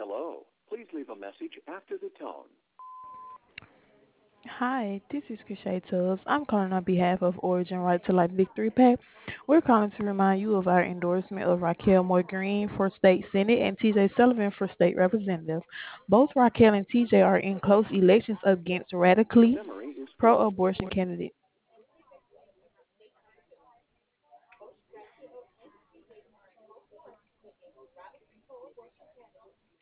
Hello. Please leave a message after the tone. Hi, this is Krishay Tubbs. I'm calling on behalf of Origin Right to Life Victory Pack. We're calling to remind you of our endorsement of Raquel Moore Green for State Senate and TJ Sullivan for State Representative. Both Raquel and TJ are in close elections against radically Memory is full. pro abortion candidates.